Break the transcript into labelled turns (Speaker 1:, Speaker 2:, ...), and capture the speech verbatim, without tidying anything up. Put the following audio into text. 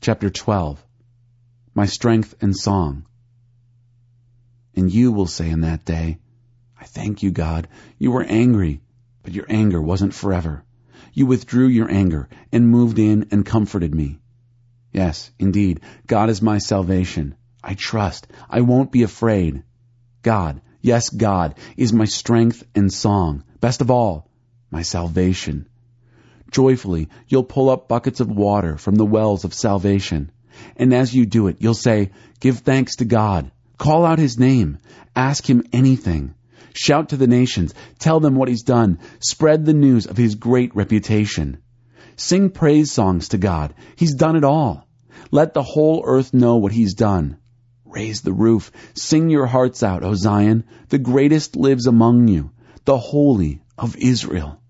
Speaker 1: chapter twelve, my strength and song. And you will say in that day, I thank you, God. You were angry, but your anger wasn't forever. You withdrew your anger and moved in and comforted me. Yes, indeed, God is my salvation. I trust. I won't be afraid. God, yes, God, is my strength and song. Best of all, my salvation. Joyfully, you'll pull up buckets of water from the wells of salvation. And as you do it, you'll say, give thanks to God. Call out his name. Ask him anything. Shout to the nations. Tell them what he's done. Spread the news of his great reputation. Sing praise songs to God. He's done it all. Let the whole earth know what he's done. Raise the roof. Sing your hearts out, O Zion. The greatest lives among you, the Holy of Israel.